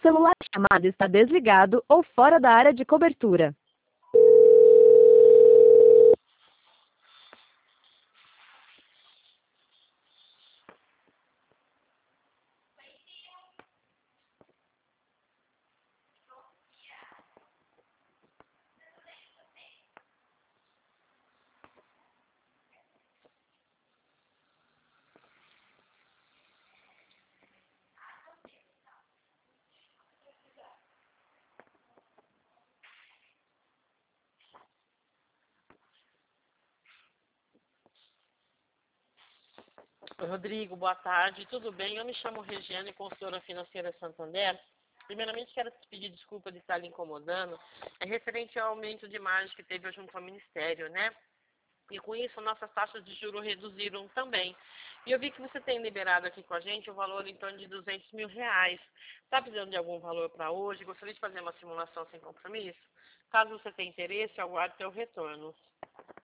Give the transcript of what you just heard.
celular chamado está desligado ou fora da área de cobertura. Rodrigo, boa tarde, tudo bem? Eu me chamo Regiane, consultora financeira Santander. Primeiramente, quero te pedir desculpa de estar lhe incomodando. É referente ao aumento de margem que teve junto ao Ministério, né? E com isso, nossas taxas de juros reduziram também. E eu vi que você tem liberado aqui com a gente o valor em torno de R$ 200.000. Está precisando de algum valor para hoje? Gostaria de fazer uma simulação sem compromisso? Caso você tenha interesse, aguarde seu retorno.